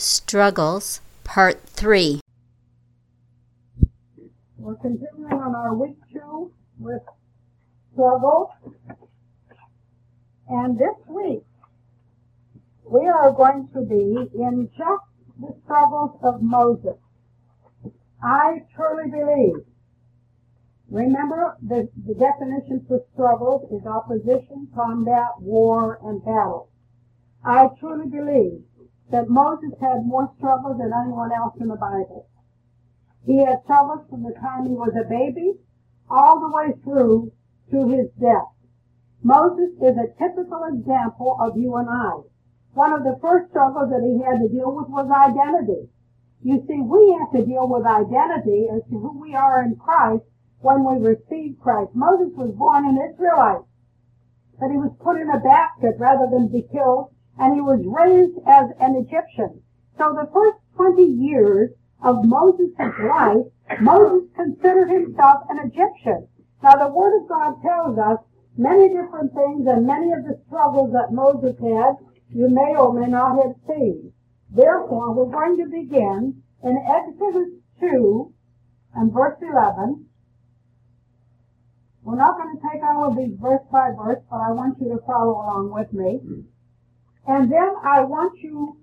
Struggles, Part 3. We're continuing on our week 2 with struggles. And this week, we are going to be in just the struggles of Moses. I truly believe. Remember, the definition for struggles is opposition, combat, war, and battle. I truly believe that Moses had more struggles than anyone else in the Bible. He had struggles from the time he was a baby all the way through to his death. Moses is a typical example of you and I. One of the first struggles that he had to deal with was identity. You see, we have to deal with identity as to who we are in Christ when we receive Christ. Moses was born an Israelite, but he was put in a basket rather than be killed, and he was raised as an Egyptian. So the first 20 years of Moses' life, Moses considered himself an Egyptian. Now the Word of God tells us many different things, and many of the struggles that Moses had, you may or may not have seen. Therefore, we're going to begin in Exodus 2 and verse 11. We're not going to take all of these verse by verse, but I want you to follow along with me. And then I want you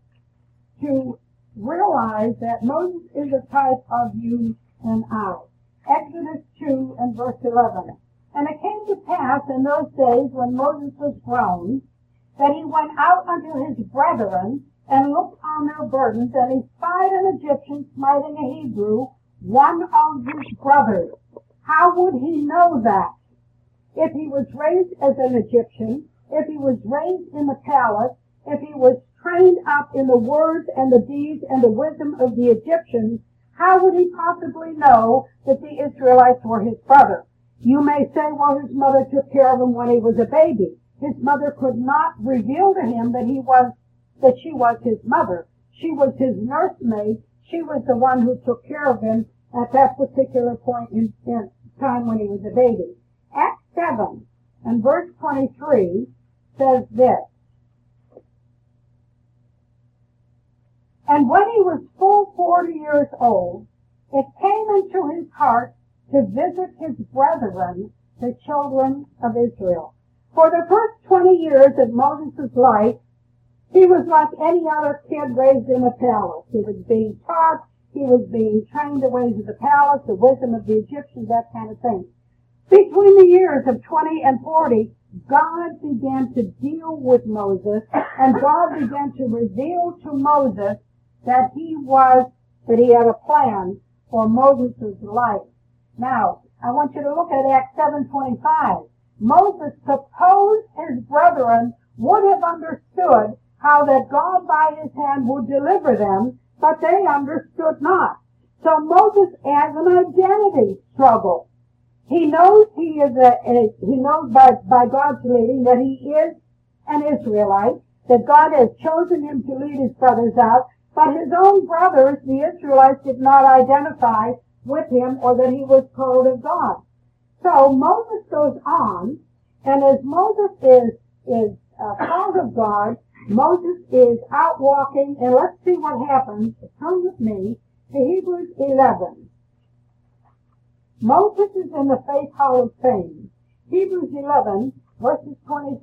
to realize that Moses is a type of you and I. Exodus 2 and verse 11. And it came to pass in those days when Moses was grown, that he went out unto his brethren, and looked on their burdens, and he spied an Egyptian smiting a Hebrew, one of his brothers. How would he know that? If he was raised as an Egyptian, if he was raised in the palace, if he was trained up in the words and the deeds and the wisdom of the Egyptians, how would he possibly know that the Israelites were his brother? You may say, well, his mother took care of him when he was a baby. His mother could not reveal to him that she was his mother. She was his nursemaid. She was the one who took care of him at that particular point in time when he was a baby. Acts 7 and verse 23 says this. And when he was full 40 years old, it came into his heart to visit his brethren, the children of Israel. For the first 20 years of Moses' life, he was like any other kid raised in a palace. He was being taught, he was being trained the ways of the palace, the wisdom of the Egyptians, that kind of thing. Between the years of 20 and 40, God began to deal with Moses, and God began to reveal to Moses that he had a plan for Moses' life. Now, I want you to look at Acts 7:25. Moses supposed his brethren would have understood how that God by his hand would deliver them, but they understood not. So Moses has an identity struggle. He knows he knows by God's leading that he is an Israelite, that God has chosen him to lead his brothers out, but his own brothers, the Israelites, did not identify with him or that he was called of God. So Moses goes on, and as Moses is called of God, Moses is out walking, and let's see what happens. Turn with me to Hebrews 11. Moses is in the Faith Hall of Fame. Hebrews 11, verses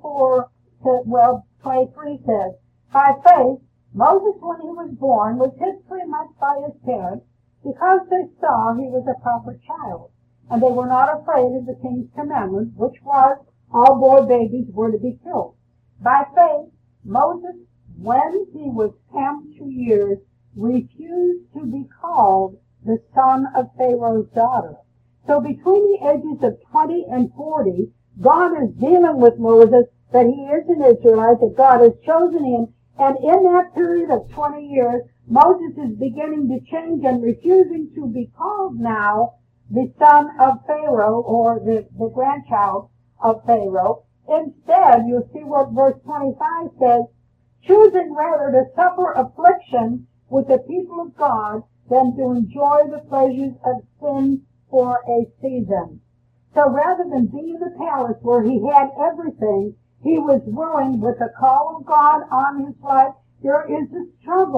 23 says, by faith, Moses, when he was born, was hid pretty much by his parents, because they saw he was a proper child, and they were not afraid of the king's commandment, which was, all boy babies were to be killed. By faith, Moses, when he was 2 years, refused to be called the son of Pharaoh's daughter. So between the ages of 20 and 40, God is dealing with Moses that he is an Israelite, that God has chosen him, and in that period of 20 years, Moses is beginning to change and refusing to be called now the son of Pharaoh or the grandchild of Pharaoh. Instead, you'll see what verse 25 says, choosing rather to suffer affliction with the people of God than to enjoy the pleasures of sin for a season. So rather than be in the palace where he had everything, he was willing, with the call of God on his life, there is a struggle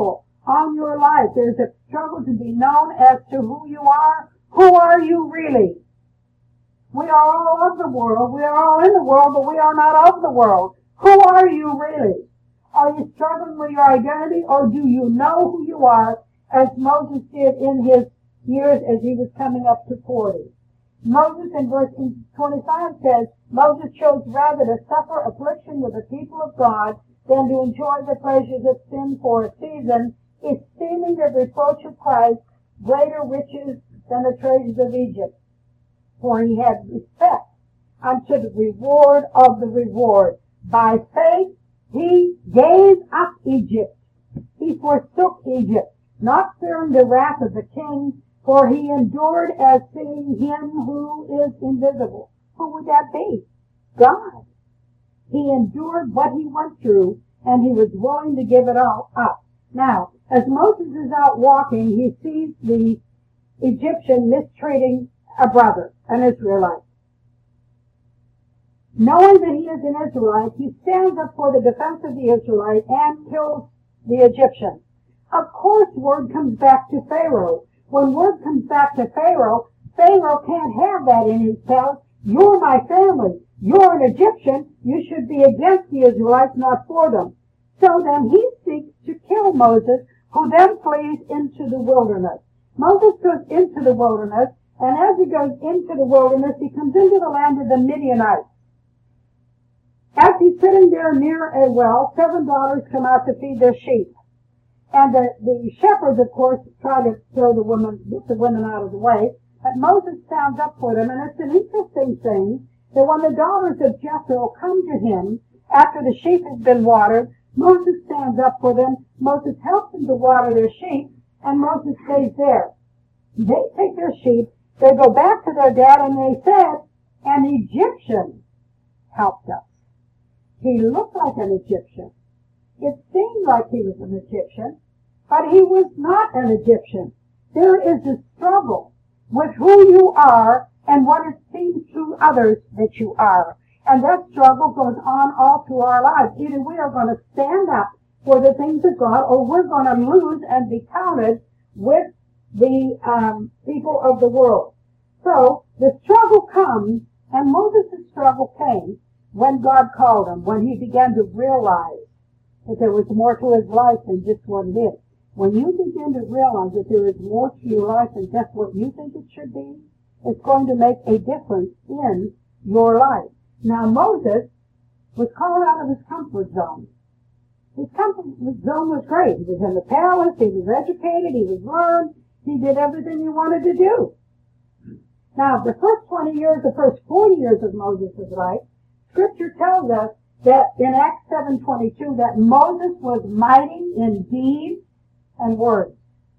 on your life. There's a struggle to be known as to who you are. Who are you really? We are all of the world. We are all in the world, but we are not of the world. Who are you really? Are you struggling with your identity, or do you know who you are, as Moses did in his years as he was coming up to 40? Moses in verse 25 says, Moses chose rather to suffer affliction with the people of God than to enjoy the pleasures of sin for a season, esteeming the reproach of Christ greater riches than the treasures of Egypt. For he had respect unto the reward of the reward. By faith he gave up Egypt. He forsook Egypt, not fearing the wrath of the king, for he endured as seeing him who is invisible. Who would that be? God. He endured what he went through, and he was willing to give it all up. Now, as Moses is out walking, he sees the Egyptian mistreating a brother, an Israelite. Knowing that he is an Israelite, he stands up for the defense of the Israelite and kills the Egyptian. Of course, word comes back to Pharaoh. When word comes back to Pharaoh, Pharaoh can't have that in his palace. You're my family. You're an Egyptian. You should be against the Israelites, not for them. So then he seeks to kill Moses, who then flees into the wilderness. Moses goes into the wilderness, and as he goes into the wilderness, he comes into the land of the Midianites. As he's sitting there near a well, 7 daughters come out to feed their sheep. And the shepherds, of course, try to get the women out of the way. But Moses stands up for them, and it's an interesting thing that when the daughters of Jethro come to him after the sheep has been watered, Moses stands up for them. Moses helps them to water their sheep, and Moses stays there. They take their sheep, they go back to their dad, and they said, an Egyptian helped us. He looked like an Egyptian. It seemed like he was an Egyptian, but he was not an Egyptian. There is a struggle with who you are and what it seems to others that you are. And that struggle goes on all through our lives. Either we are going to stand up for the things of God, or we're going to lose and be counted with the people of the world. So the struggle comes, and Moses' struggle came when God called him, when he began to realize that there was more to his life than just what it is. When you begin to realize that there is more to your life than just what you think it should be, it's going to make a difference in your life. Now, Moses was called out of his comfort zone. His comfort zone was great. He was in the palace, he was educated, he was learned, he did everything he wanted to do. Now, the first 20 years, the first 40 years of Moses' life, Scripture tells us that in Acts 7:22 that Moses was mighty in deeds and words.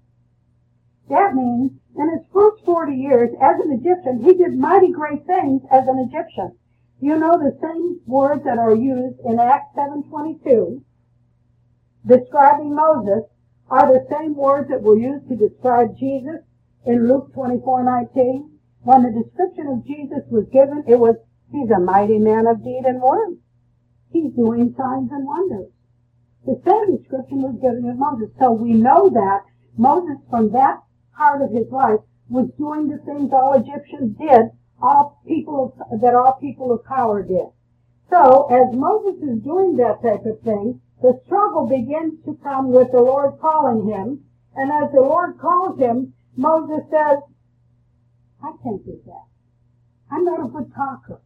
That means in his first 40 years as an Egyptian, he did mighty great things as an Egyptian. You know, the same words that are used in Acts 7:22 describing Moses are the same words that were used to describe Jesus in Luke 24:19. When the description of Jesus was given, it was, he's a mighty man of deed and word. He's doing signs and wonders. The same description was given of Moses. So we know that Moses, from that part of his life, was doing the things all Egyptians did, all people of power did. So as Moses is doing that type of thing, the struggle begins to come with the Lord calling him. And as the Lord calls him, Moses says, I can't do that. I'm not a good talker.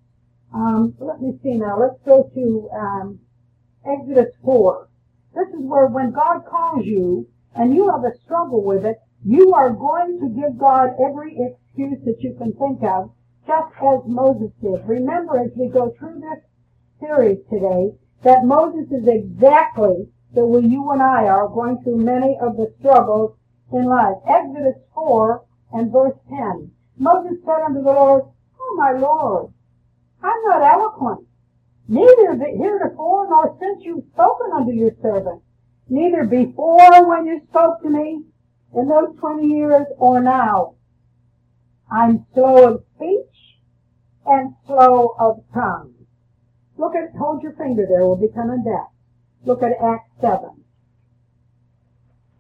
Let me see now. Let's go to Exodus 4. This is where when God calls you and you have a struggle with it, you are going to give God every excuse that you can think of, just as Moses did. Remember, as we go through this series today, that Moses is exactly the way you and I are going through many of the struggles in life. Exodus 4 and verse 10. Moses said unto the Lord, Oh, my Lord, I'm not eloquent, neither heretofore nor since you've spoken unto your servant, neither before when you spoke to me in those 20 years or now. I'm slow of speech and slow of tongue. Hold your finger there, we'll be coming back. Look at Acts 7.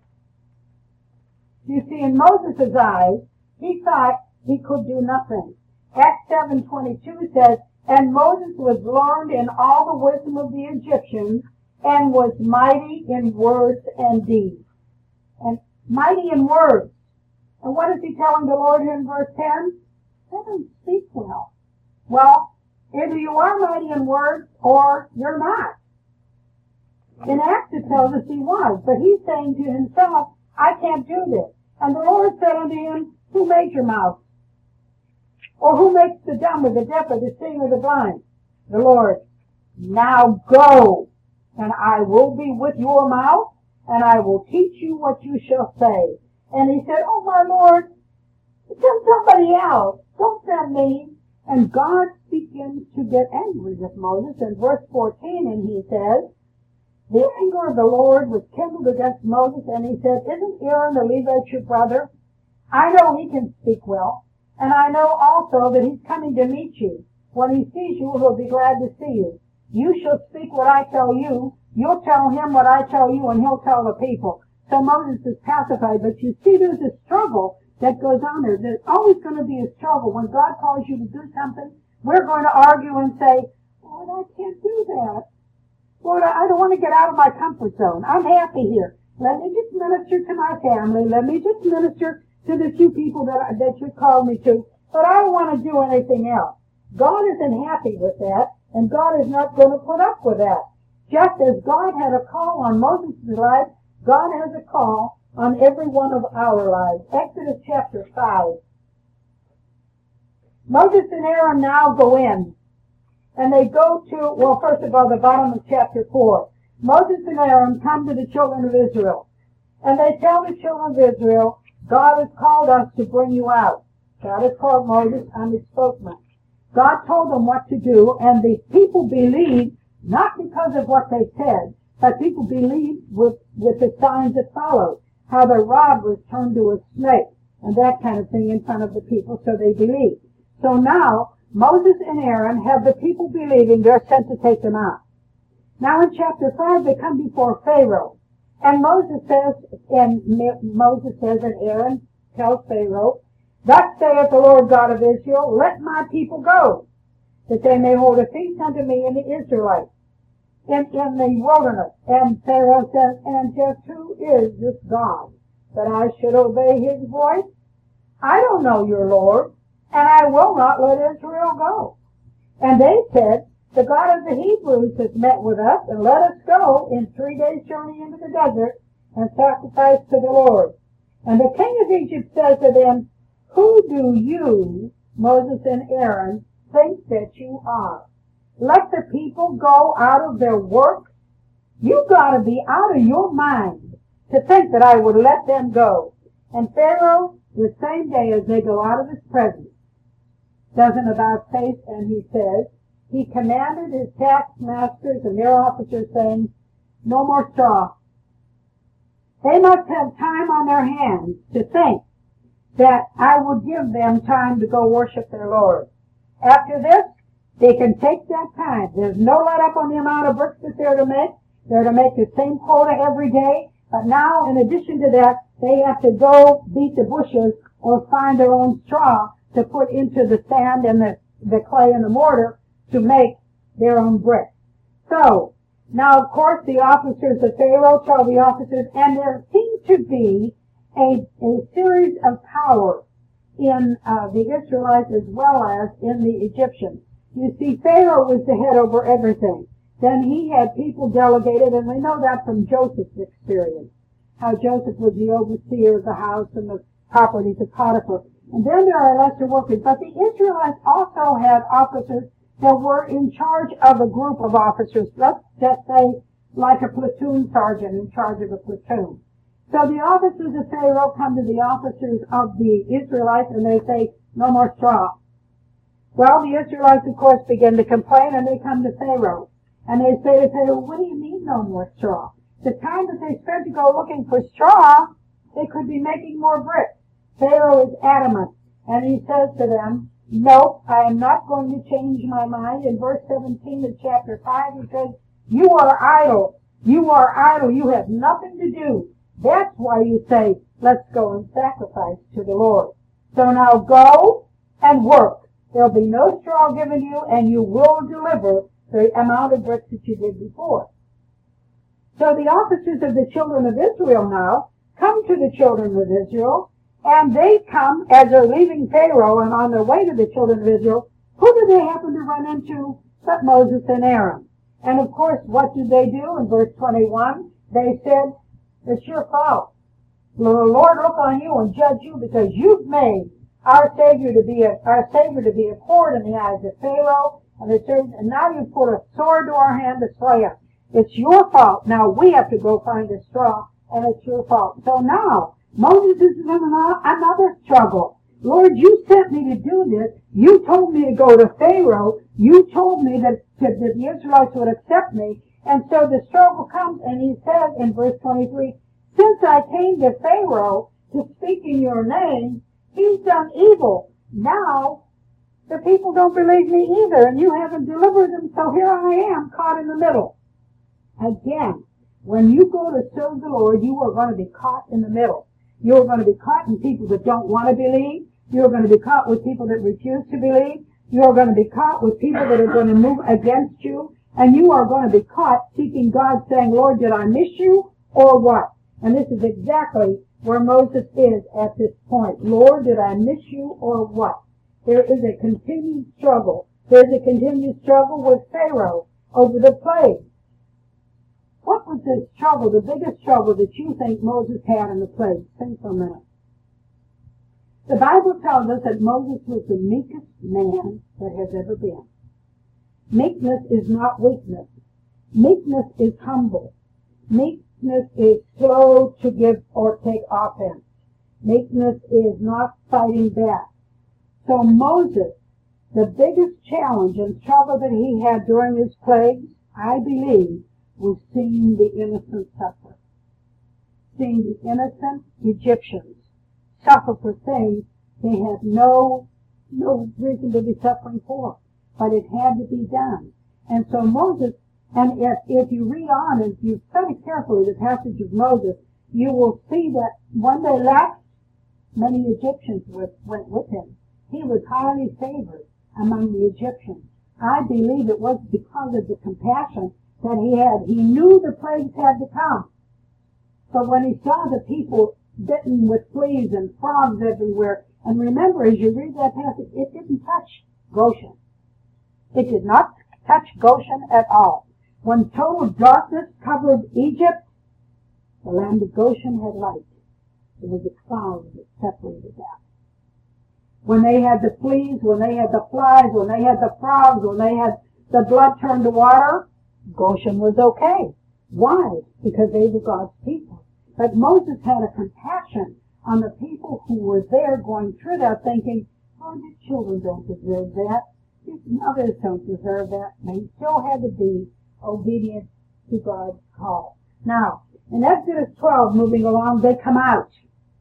You see, in Moses' eyes, he thought he could do nothing. Acts 7:22 says, "And Moses was learned in all the wisdom of the Egyptians, and was mighty in words and deeds." And mighty in words. And what is he telling the Lord here in verse 10? They don't speak well. Well, either you are mighty in words or you're not. In Acts it tells us he was, but he's saying to himself, I can't do this. And the Lord said unto him, who made your mouth? Or who makes the dumb or the deaf or the seeing or the blind? The Lord. Now go, and I will be with your mouth, and I will teach you what you shall say. And he said, oh my Lord, send somebody else. Don't send me. And God begins to get angry with Moses in verse 14, and he says, the anger of the Lord was kindled against Moses, and he said, isn't Aaron the Levite your brother? I know he can speak well, and I know also that he's coming to meet you. When he sees you, he'll be glad to see you. You shall speak what I tell you. You'll tell him what I tell you, and he'll tell the people. So Moses is pacified, but you see there's a struggle that goes on there. There's always going to be a struggle. When God calls you to do something, we're going to argue and say, Lord, I can't do that. Lord, I don't want to get out of my comfort zone. I'm happy here. Let me just minister to my family. Let me just minister to the few people that you called me to. But I don't want to do anything else. God isn't happy with that, and God is not going to put up with that. Just as God had a call on Moses' life, God has a call on every one of our lives. Exodus chapter 5. Moses and Aaron now go in. And they go to, well, first of all, the bottom of chapter 4. Moses and Aaron come to the children of Israel. And they tell the children of Israel, God has called us to bring you out. God has called Moses, I'm his spokesman. God told them what to do, and the people believed, not because of what they said, but people believed with the signs that followed. How the rod was turned to a snake, and that kind of thing in front of the people, so they believed. So now, Moses and Aaron have the people believing they're sent to take them out. Now in chapter 5, they come before Pharaoh. And Moses says, and Aaron tells Pharaoh, thus saith the Lord God of Israel, let my people go, that they may hold a feast unto me in the Israelites, in the wilderness. And Pharaoh says, and just who is this God, that I should obey his voice? I don't know your Lord, and I will not let Israel go. And they said, the God of the Hebrews has met with us, and let us go in 3 days' journey into the desert and sacrifice to the Lord. And the king of Egypt says to them, who do you, Moses and Aaron, think that you are? Let the people go out of their work? You've got to be out of your mind to think that I would let them go. And Pharaoh, the same day as they go out of his presence, does an about face, and he says, he commanded his taskmasters and their officers, saying, no more straw. They must have time on their hands to think that I would give them time to go worship their Lord. After this, they can take that time. There's no let up on the amount of bricks that they're to make. They're to make the same quota every day. But now, in addition to that, they have to go beat the bushes or find their own straw to put into the sand and the clay and the mortar to make their own bricks. So, now of course the officers of Pharaoh tell the officers, and there seems to be a series of power in the Israelites as well as in the Egyptians. You see, Pharaoh was the head over everything. Then he had people delegated, and we know that from Joseph's experience, how Joseph was the overseer of the house and the properties of Potiphar. And then there are lesser workers. But the Israelites also had officers that were in charge of a group of officers. Let's just say like a platoon sergeant in charge of a platoon. So the officers of Pharaoh come to the officers of the Israelites and they say, no more straw. Well, the Israelites, of course, begin to complain, and they come to Pharaoh. And they say to Pharaoh, what do you mean no more straw? The time that they spent to go looking for straw, they could be making more bricks. Pharaoh is adamant, and he says to them, no, I am not going to change my mind. In verse 17 of chapter 5, he says, you are idle. You are idle. You have nothing to do. That's why you say, let's go and sacrifice to the Lord. So now go and work. There'll be no straw given you, and you will deliver the amount of bricks that you did before. So the officers of the children of Israel now come to the children of Israel, and they come as they're leaving Pharaoh and on their way to the children of Israel. Who do they happen to run into but Moses and Aaron? And of course, what did they do? In verse 21, they said, it's your fault. The Lord look on you and judge you because you've made our Savior to be a cord in the eyes of Pharaoh and now you've put a sword to our hand to slay us. It's your fault. Now we have to go find a straw, and it's your fault. So now Moses is in another struggle. Lord, you sent me to do this. You told me to go to Pharaoh. You told me that the Israelites would accept me. And so the struggle comes, and he says in verse 23, since I came to Pharaoh to speak in your name, he's done evil. Now the people don't believe me either, and you haven't delivered them, so here I am caught in the middle. Again, when you go to serve the Lord, you are going to be caught in the middle. You are going to be caught in people that don't want to believe. You are going to be caught with people that refuse to believe. You are going to be caught with people that are going to move against you. And you are going to be caught seeking God, saying, Lord, did I miss you or what? And this is exactly where Moses is at this point. Lord, did I miss you or what? There is a continued struggle. There's a continued struggle with Pharaoh over the plague. What was the struggle, the biggest struggle that you think Moses had in the plague? Think for a minute. The Bible tells us that Moses was the meekest man that has ever been. Meekness is not weakness. Meekness is humble. Meekness is slow to give or take offense. Meekness is not fighting back. So Moses, the biggest challenge and struggle that he had during his plagues, I believe, was seeing the innocent suffer. Seeing the innocent Egyptians suffer for things they had no reason to be suffering for. But it had to be done. And so Moses, and if you read on and you study carefully the passage of Moses, you will see that when they left, many Egyptians went with him. He was highly favored among the Egyptians. I believe it was because of the compassion that he had. He knew the plagues had to come. But when he saw the people bitten with fleas and frogs everywhere, and remember, as you read that passage, it didn't touch Goshen. It did not touch Goshen at all. When total darkness covered Egypt, the land of Goshen had light. There was a cloud that separated that. When they had the fleas, when they had the flies, when they had the frogs, when they had the blood turned to water, Goshen was okay. Why? Because they were God's people. But Moses had a compassion on the people who were there going through that, thinking, oh, the children don't deserve that. His mothers don't deserve that. But he still had to be obedient to God's call. Now, in Exodus 12, moving along, they come out.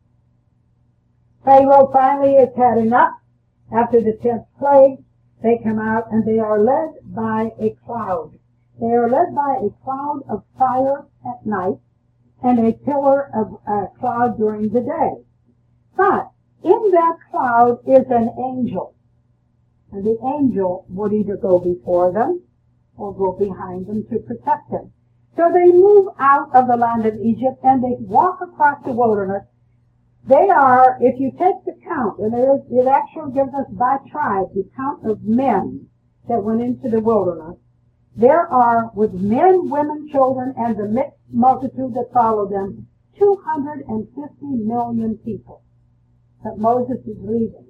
Pharaoh finally has had enough. After the 10th plague, they come out and they are led by a cloud. They are led by a cloud of fire at night and a pillar of cloud during the day. But in that cloud is an angel. And the angel would either go before them or go behind them to protect them. So they move out of the land of Egypt and they walk across the wilderness. They are, if you take the count, and it actually gives us by tribe the count of men that went into the wilderness. There are, with men, women, children, and the mixed multitude that followed them, 250 million people that Moses is leading.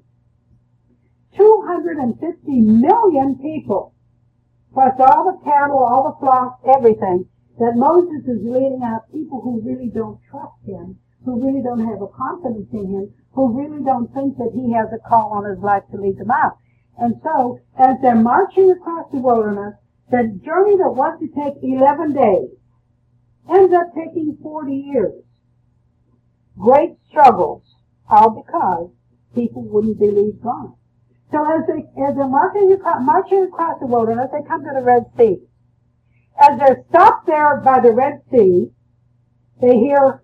250 million people, plus all the cattle, all the flocks, everything, that Moses is leading out, people who really don't trust him, who really don't have a confidence in him, who really don't think that he has a call on his life to lead them out. And so, as they're marching across the wilderness, the journey that was to take 11 days ends up taking 40 years. Great struggles, all because people wouldn't believe God. So as they're marching across the wilderness, they come to the Red Sea. As they're stopped there by the Red Sea, they hear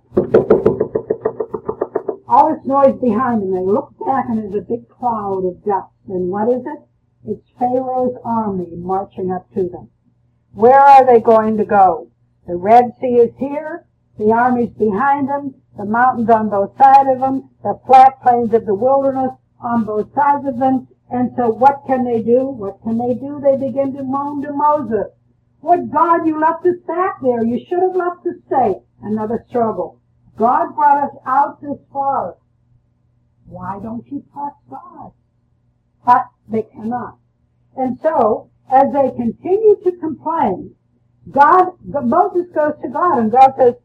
all this noise behind them. They look back and there's a big cloud of dust. And what is it? It's Pharaoh's army marching up to them. Where are they going to go? The Red Sea is here. The army's behind them. The mountains on both sides of them. The flat plains of the wilderness on both sides of them. And so what can they do? What can they do? They begin to moan to Moses. What, God, you left us back there. You should have left us stay. Another struggle. God brought us out this far. Why don't you trust God? But they cannot. And so, as they continue to complain, Moses goes to God, and God says,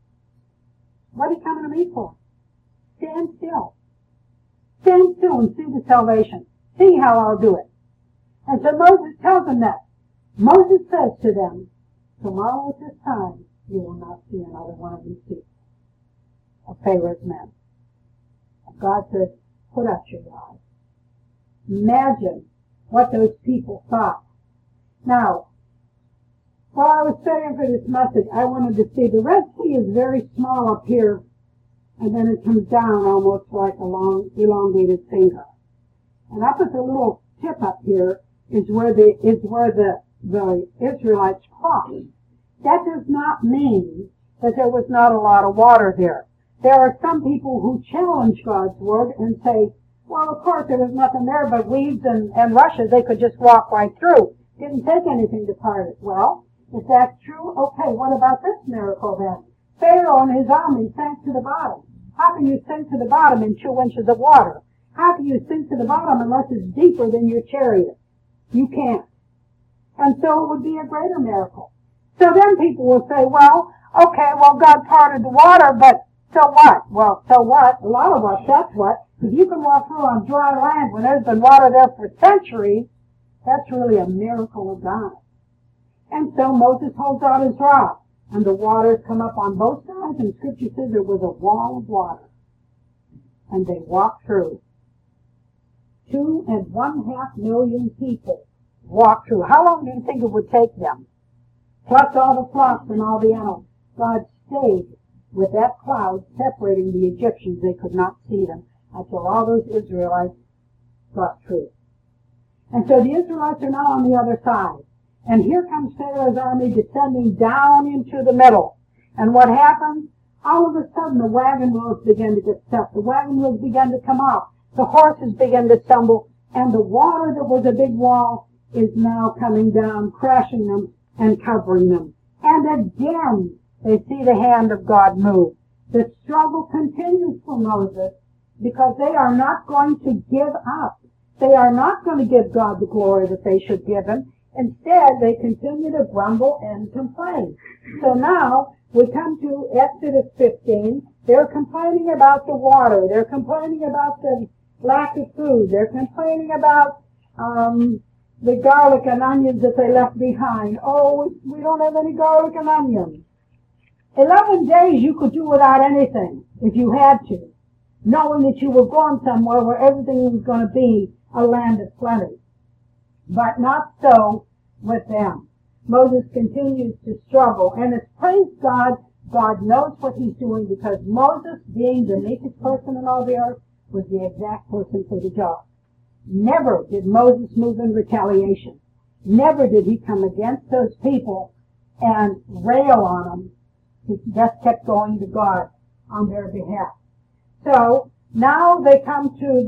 what are you coming to me for? Stand still. Stand still and see the salvation. See how I'll do it. And so Moses tells them that. Moses says to them, tomorrow at this time, you will not see another one of these people, of Pharaoh's men. God says, put up your eyes. Imagine what those people thought. Now, while I was studying for this message, I wanted to see the Red Sea is very small up here, and then it comes down almost like a long, elongated finger. And up at the little tip up here is where the Israelites crossed. That does not mean that there was not a lot of water there. There are some people who challenge God's word and say, well, of course, there was nothing there but weeds and rushes. They could just walk right through. Didn't take anything to part it. Well, if that's true, okay, what about this miracle then? Pharaoh and his army sank to the bottom. How can you sink to the bottom in 2 inches of water? How can you sink to the bottom unless it's deeper than your chariot? You can't. And so it would be a greater miracle. So then people will say, well, okay, well, God parted the water, but so what? Well, so what? A lot of us, that's what. If you can walk through on dry land when there's been water there for centuries, that's really a miracle of God. And so Moses holds out his rod, and the waters come up on both sides, and Scripture says there was a wall of water. And they walked through. 2.5 million people walked through. How long do you think it would take them? Plus all the flocks and all the animals. God stayed with that cloud separating the Egyptians. They could not see them until all those Israelites got through. And so the Israelites are now on the other side. And here comes Pharaoh's army descending down into the middle. And what happens? All of a sudden the wagon wheels begin to get stuck. The wagon wheels begin to come off. The horses begin to stumble. And the water that was a big wall is now coming down, crashing them and covering them. And again, they see the hand of God move. The struggle continues for Moses because they are not going to give up. They are not going to give God the glory that they should give him. Instead, they continue to grumble and complain. So now, we come to Exodus 15. They're complaining about the water. They're complaining about the lack of food. They're complaining about the garlic and onions that they left behind. Oh, we don't have any garlic and onions. 11 days you could do without anything if you had to, knowing that you were going somewhere where everything was going to be a land of plenty. But not so with them. Moses continues to struggle, and it's praise God. God knows what he's doing because Moses, being the meekest person in all the earth, was the exact person for the job. Never did Moses move in retaliation. Never did he come against those people and rail on them. He just kept going to God on their behalf. So now they come to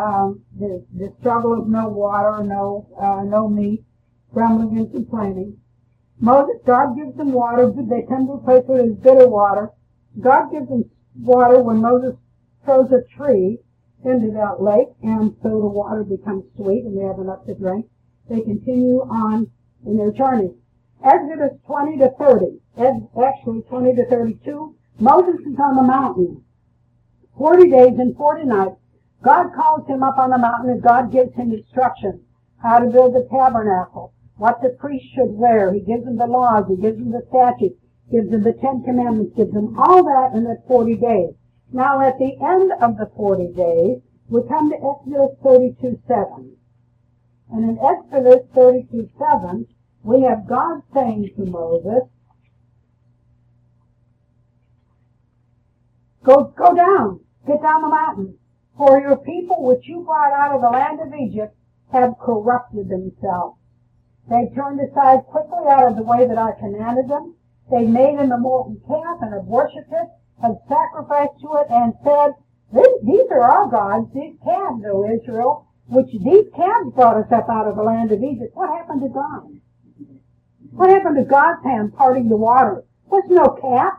the struggle of no water, no meat, grumbling and complaining. God gives them water. They come to a place where there's bitter water. God gives them water when Moses throws a tree into that lake, and so the water becomes sweet, and they have enough to drink. They continue on in their journey. Exodus 20 to 30, actually 20 to 32, Moses is on the mountain. 40 days and 40 nights. God calls him up on the mountain, and God gives him instructions how to build the tabernacle, what the priest should wear. He gives them the laws, he gives them the statutes, gives them the 10 commandments, gives them all that in that 40 days. Now at the end of the 40 days, we come to Exodus 32:7. And in Exodus 32:7, we have God saying to Moses, Go down, get down the mountain. For your people which you brought out of the land of Egypt have corrupted themselves. They turned aside quickly out of the way that I commanded them. They made him a molten calf and have worshipped it, have sacrificed to it, and said, these are our gods, these calves, O Israel, which these calves brought us up out of the land of Egypt. What happened to God? What happened to God's hand parting the water? There's no calf.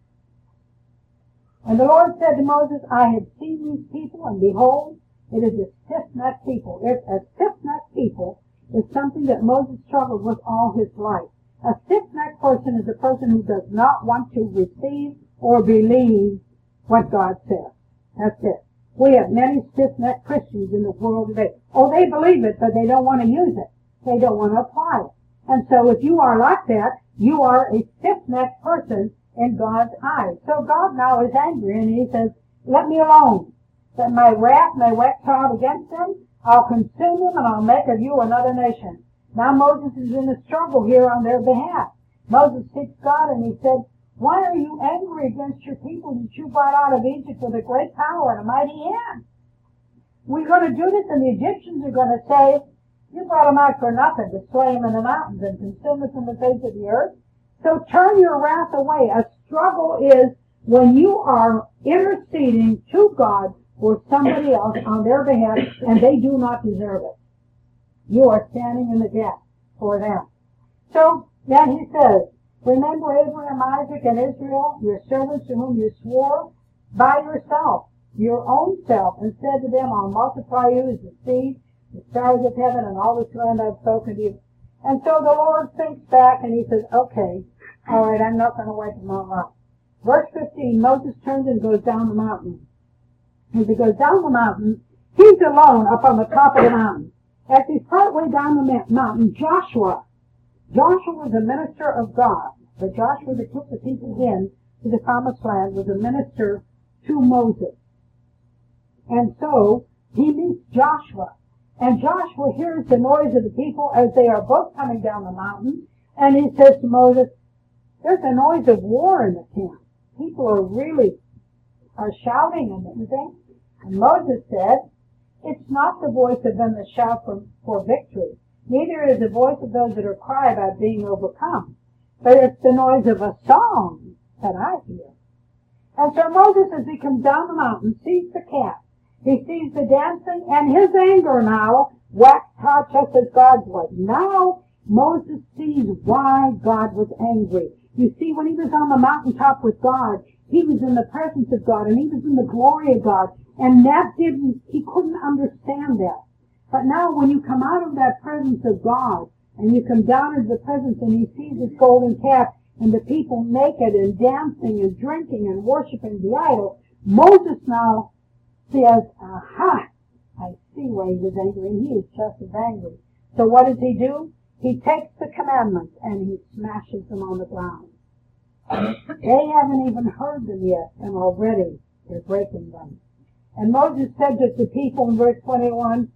And the Lord said to Moses, I have seen these people, and behold, it is a stiff-necked people. A stiff-necked people is something that Moses struggled with all his life. A stiff-necked person is a person who does not want to receive or believe what God says. That's it. We have many stiff-necked Christians in the world today. Oh, they believe it, but they don't want to use it. They don't want to apply it. And so if you are like that, you are a stiff-necked person in God's eyes. So God now is angry, and he says, let me alone, that my wrath may wax out against them. I'll consume them, and I'll make of you another nation. Now Moses is in a struggle here on their behalf. Moses seeks God, and he said, why are you angry against your people that you brought out of Egypt with a great power and a mighty hand? We're going to do this, and the Egyptians are going to say, you brought them out for nothing, to slay them in the mountains and consume them from the face of the earth. So turn your wrath away. A struggle is when you are interceding to God for somebody else on their behalf, and they do not deserve it. You are standing in the gap for them. So then he says, remember Abraham, Isaac, and Israel, your servants to whom you swore by yourself, your own self, and said to them, I'll multiply you as the seed, the stars of heaven, and all this land I've spoken to you. And so the Lord thinks back, and he says, okay, all right, I'm not going to wait for Mount Rock. Verse 15, Moses turns and goes down the mountain. As he goes down the mountain, he's alone up on the top of the mountain. As he's partway down the mountain, Joshua was a minister of God. The Joshua that took the people in to the promised land was a minister to Moses. And so he meets Joshua. And Joshua hears the noise of the people as they are both coming down the mountain. And he says to Moses, there's a noise of war in the camp. People are shouting and everything. And Moses said, it's not the voice of them that shout for victory. Neither is the voice of those that are cry about being overcome. But it's the noise of a song that I hear. And so Moses, as he comes down the mountain, sees the calf. He sees the dancing, and his anger now waxed hot just as God's was. Now Moses sees why God was angry. You see, when he was on the mountaintop with God, he was in the presence of God, and he was in the glory of God. And he couldn't understand that. But now when you come out of that presence of God, and you come down into the presence, and he sees this golden calf, and the people naked and dancing and drinking and worshiping the idol, Moses now says, aha, I see why he was angry, and he is just as angry. So what does he do? He takes the commandments and he smashes them on the ground. They haven't even heard them yet, and already they're breaking them. And Moses said to the people in verse 21,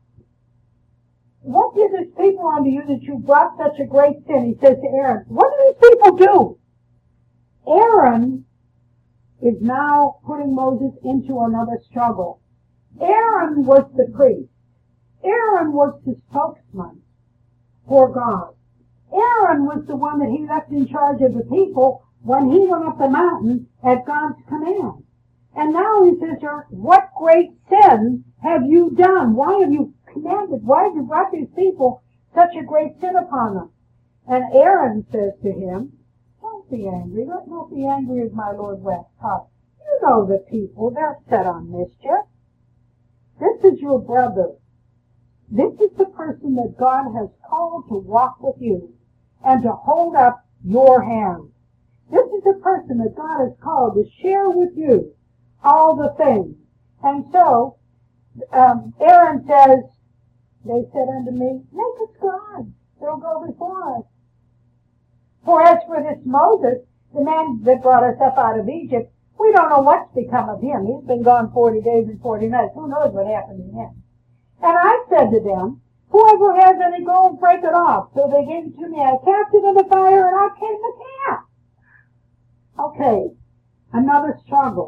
what did this people unto you that you brought such a great sin? He says to Aaron, what do these people do? Aaron is now putting Moses into another struggle. Aaron was the priest. Aaron was the spokesman for God. Aaron was the one that he left in charge of the people when he went up the mountain at God's command. And now he says, what great sin have you done? Why have you commanded? Why have you brought these people such a great sin upon them? And Aaron says to him, don't be angry. Let not be angry as my Lord wax hot. You know the people. They're set on mischief. This is your brother. This is the person that God has called to walk with you and to hold up your hand. This is the person that God has called to share with you all the things. And so, Aaron says, they said unto me, make us gods. They'll go before us. For as for this Moses, the man that brought us up out of Egypt, we don't know what's become of him. He's been gone 40 days and 40 nights. Who knows what happened to him? And I said to them, whoever has any gold, break it off. So they gave it to me. I cast it in the fire, and I came the calf. Okay, another struggle.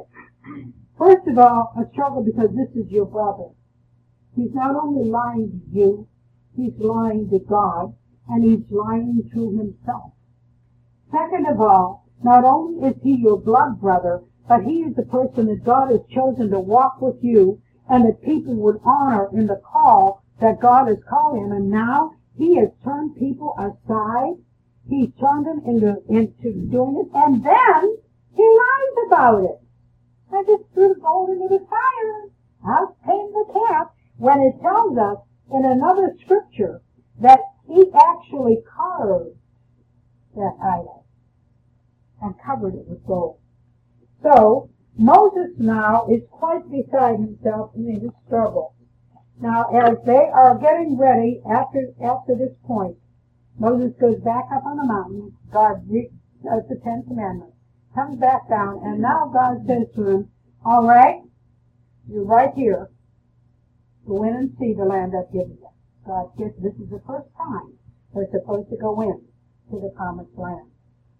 First of all, a struggle because this is your brother. He's not only lying to you, he's lying to God, and he's lying to himself. Second of all, not only is he your blood brother, but he is the person that God has chosen to walk with you and that people would honor in the call that God has called him. And now he has turned people aside. He's turned them into doing it. And then he lies about it. I just threw the gold into the fire. Out came the calf. When it tells us in another scripture that he actually carved that idol and covered it with gold. So, Moses now is quite beside himself in his struggle. Now, as they are getting ready after this point, Moses goes back up on the mountain. God does the Ten Commandments, comes back down, and now God says to him, all right, you're right here. Go in and see the land I've given you. God says this is the first time they're supposed to go in to the promised land.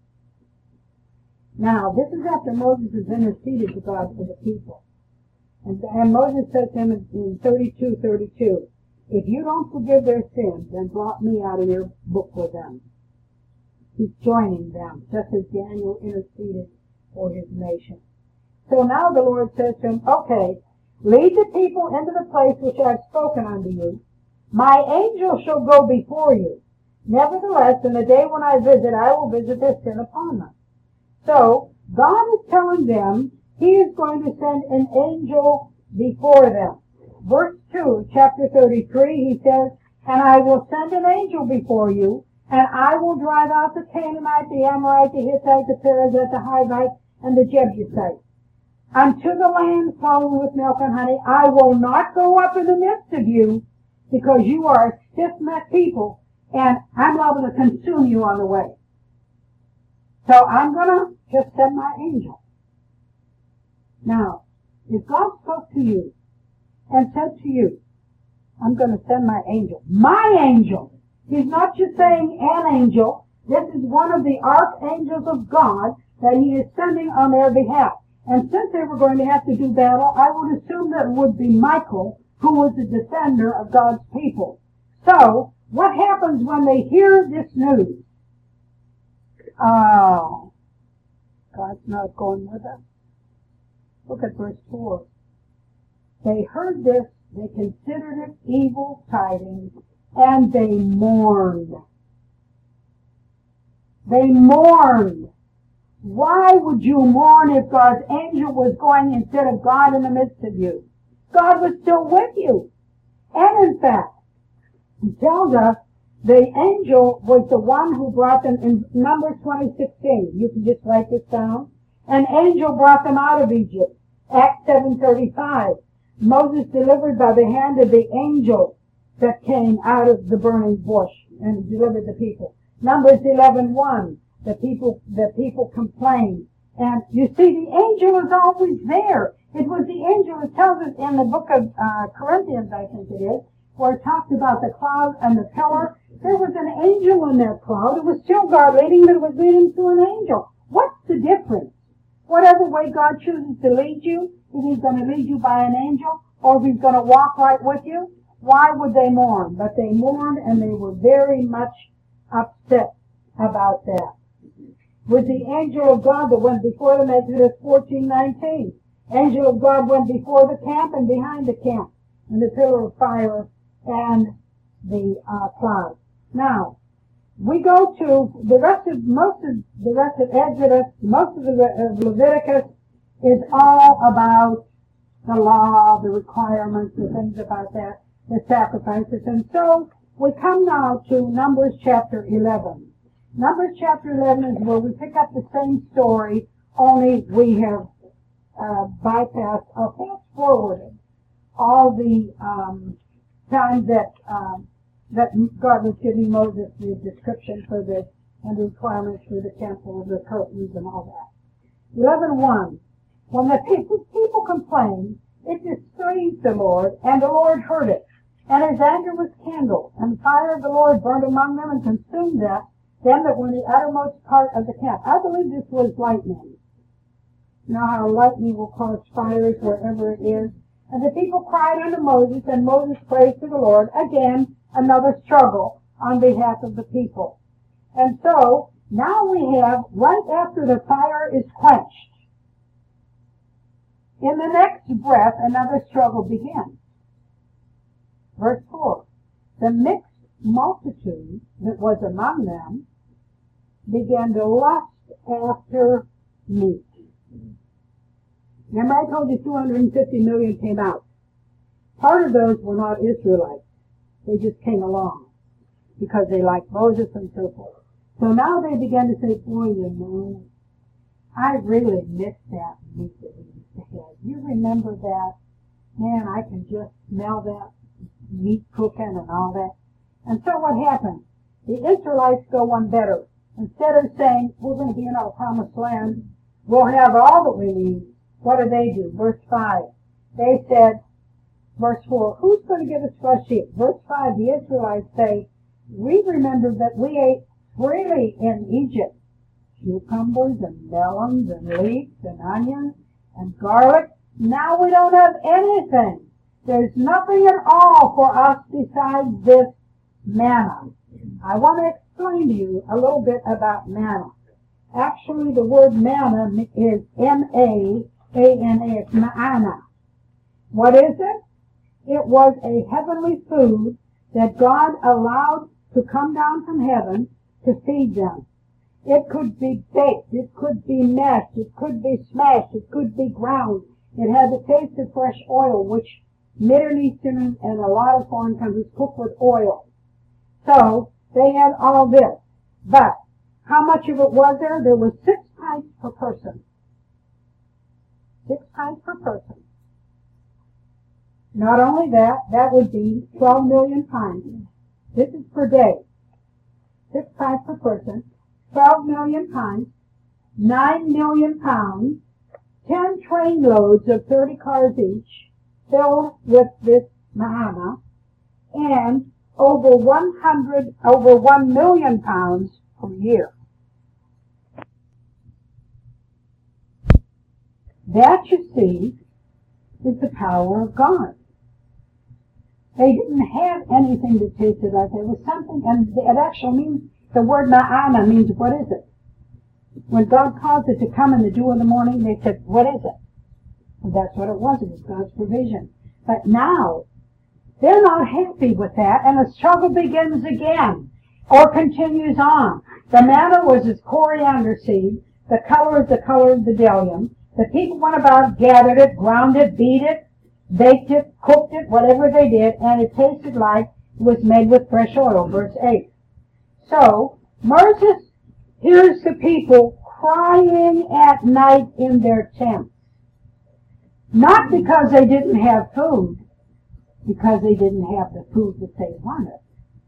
Now, this is after Moses has interceded to God for the people. And Moses says to him in 32:32, if you don't forgive their sins, then blot me out of your book with them. He's joining them, just as Daniel interceded for his nation. So now the Lord says to him, okay, lead the people into the place which I have spoken unto you. My angel shall go before you. Nevertheless, in the day when I visit, I will visit their sin upon them. So, God is telling them he is going to send an angel before them. Verse 2, chapter 33, he says, and I will send an angel before you, and I will drive out the Canaanite, the Amorite, the Hittite, the Perizzite, the Hivite, and the Jebusite. Unto the land flowing with milk and honey, I will not go up in the midst of you, because you are a stiff-necked people, and I'm liable to consume you on the way. So I'm going to just send my angel. Now, if God spoke to you and said to you, I'm going to send my angel. My angel! He's not just saying an angel. This is one of the archangels of God that he is sending on their behalf. And since they were going to have to do battle, I would assume that it would be Michael, who was the defender of God's people. So, what happens when they hear this news? Oh, God's not going with us. Look at verse 4. They heard this, they considered it evil tidings, and they mourned. They mourned. Why would you mourn if God's angel was going instead of God in the midst of you? God was still with you. And in fact, he tells us the angel was the one who brought them in Numbers 20:16. You can just write this down. An angel brought them out of Egypt. Acts 7:35. Moses delivered by the hand of the angel that came out of the burning bush and delivered the people. Numbers 11:1. The people complained. And you see, the angel is always there. It was the angel that tells us in the book of Corinthians, I think it is, where it talks about the cloud and the pillar. There was an angel in that cloud. It was still God leading, but it was leading through an angel. What's the difference? Whatever way God chooses to lead you, if he's going to lead you by an angel, or if he's going to walk right with you, why would they mourn? But they mourned, and they were very much upset about that. With the angel of God that went before them, Exodus 14:19. Angel of God went before the camp and behind the camp, and the pillar of fire and the cloud. Now, we go to most of the rest of Exodus, most of the Leviticus is all about the law, the requirements, the things about that, the sacrifices. And so we come now to Numbers chapter 11. Numbers chapter 11 is where we pick up the same story, only we have bypassed or fast-forwarded all the times that God was giving Moses the description for this and the requirements for the temple, the curtains, and all that. 11:1. When the people complained, it displeased the Lord, and the Lord heard it. And his anger was kindled, and the fire of the Lord burned among them and consumed them that were in the uttermost part of the camp. I believe this was lightning. You know how lightning will cause fires wherever it is. And the people cried unto Moses, and Moses prayed to the Lord. Again, another struggle on behalf of the people. And so, now we have, right after the fire is quenched, in the next breath, another struggle begins. Verse 4. The mixed multitude that was among them began to lust after meat. Remember I told you 250 million came out. Part of those were not Israelites. They just came along because they liked Moses and so forth. So now they began to say, boy, you know, I really miss that meat that we used to have. You remember that? Man, I can just smell that meat cooking and all that. And so what happened? The Israelites go one better. Instead of saying, we're going to be in our promised land, we'll have all that we need, what do? Verse 5. They said, verse 4, who's going to give us fresh sheep? Verse 5, the Israelites say, we remember that we ate freely in Egypt. Cucumbers and melons and leeks and onions and garlic. Now we don't have anything. There's nothing at all for us besides this manna. I want to explain to you a little bit about manna. Actually, the word manna is M-A-A-N-A. It's ma'ana. What is it? It was a heavenly food that God allowed to come down from heaven to feed them. It could be baked, it could be mashed, it could be smashed, it could be ground. It had the taste of fresh oil, which Middle Eastern and a lot of foreign countries cook with oil. So, they had all this. But, how much of it was there? There was 6 pints per person. 6 pints per person. Not only that, that would be 12 million pints. This is per day. 6 pints per person. 12 million pints. 9 million pounds. 10 train loads of 30 cars each, filled with this manna, and over 1 million pounds per year. That, you see, is the power of God. They didn't have anything that tasted like that. It was something, and it actually means, the word ma'ana means, what is it? When God caused it to come in the dew of the morning, they said, what is it? And that's what it was. It was God's provision. But now, they're not happy with that, and the struggle begins again, or continues on. The manna was as coriander seed. The color is the color of bdellium. The people went about, gathered it, ground it, beat it, baked it, cooked it, whatever they did, and it tasted like it was made with fresh oil. Verse 8. So, Moses hears the people crying at night in their tents. Not because they didn't have food, because they didn't have the food that they wanted.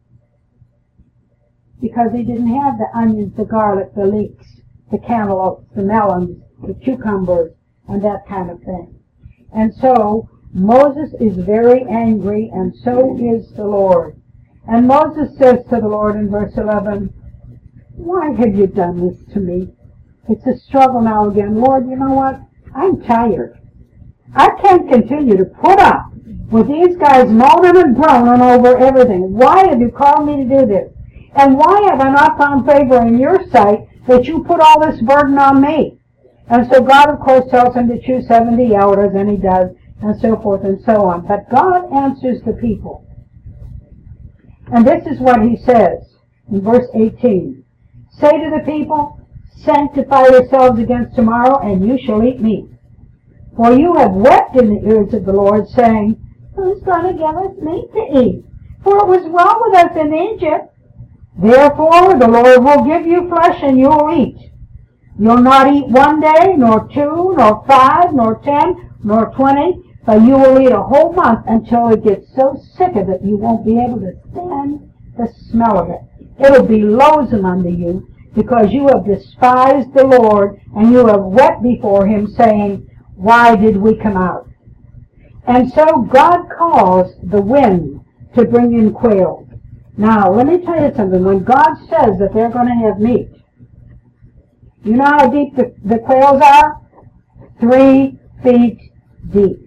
Because they didn't have the onions, the garlic, the leeks, the cantaloupes, the melons, the cucumbers, and that kind of thing. And so, Moses is very angry, and so is the Lord. And Moses says to the Lord in verse 11, why have you done this to me? It's a struggle now again. Lord, you know what? I'm tired. I can't continue to put up with these guys moaning and groaning over everything. Why have you called me to do this? And why have I not found favor in your sight that you put all this burden on me? And so God, of course, tells him to choose 70 elders, and he does, and so forth and so on. But God answers the people. And this is what he says in verse 18. Say to the people, sanctify yourselves against tomorrow, and you shall eat meat. For you have wept in the ears of the Lord, saying, who's going to give us meat to eat? For it was well with us in Egypt. Therefore the Lord will give you flesh, and you'll eat. You'll not eat 1 day, nor 2, nor 5, nor 10, nor 20, but you will eat a whole month until it gets so sick of it you won't be able to stand the smell of it. It'll be loathsome unto you, because you have despised the Lord, and you have wept before him, saying, why did we come out? And so God caused the wind to bring in quails. Now, let me tell you something. When God says that they're going to have meat, you know how deep the quails are? 3 feet deep.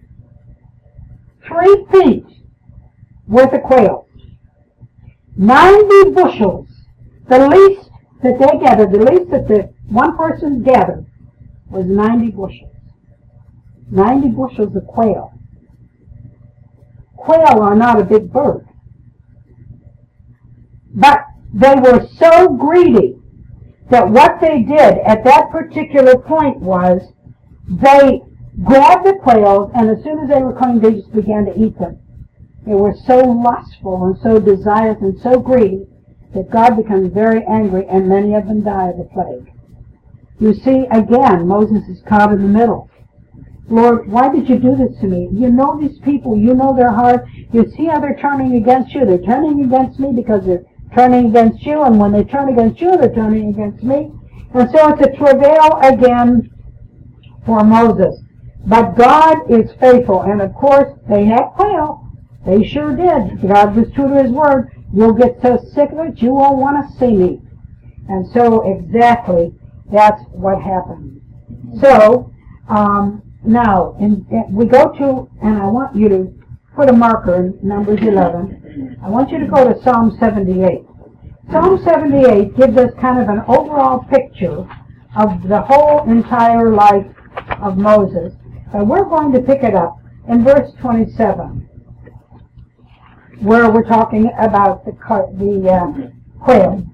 3 feet worth of quail. 90 bushels. The least that they gathered, the least that the one person gathered, was 90 bushels. 90 bushels of quail. Quail are not a big bird. But they were so greedy that what they did at that particular point was they grabbed the quails, and as soon as they were clean, they just began to eat them. They were so lustful and so desirous and so greedy that God becomes very angry, and many of them die of the plague. You see, again, Moses is caught in the middle. Lord, why did you do this to me? You know these people. You know their heart. You see how they're turning against you. They're turning against me because they're turning against you, and when they turn against you, they're turning against me. And so it's a travail again for Moses. But God is faithful, and of course, they had quail. They sure did. God was true to his word. You'll get so sick of it, you won't want to see me. And so exactly that's what happened. So now we go to, and I want you to put a marker in Numbers 11. I want you to go to Psalm 78. Psalm 78 gives us kind of an overall picture of the whole entire life of Moses. But we're going to pick it up in verse 27, where we're talking about the quail.